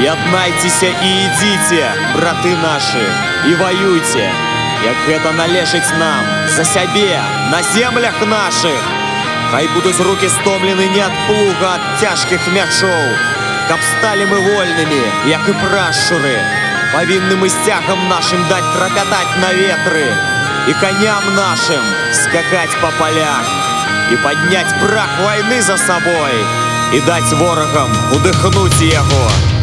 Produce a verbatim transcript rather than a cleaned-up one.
Яднайтеся і ідіте, брати наші, і воюйте, як гэта належить нам, за сябе, на землях наших. Хай будуть руки стомлены не ад плуга, ад тяжких мячоў, каб сталі мы вольнымі, як і прашчуры. Павінны мы сцягам нашим даць трапятаць на ветры, і коням нашим скакаць па полях, і падняць прах войны за собой, і даць ворагам удыхнуць яго.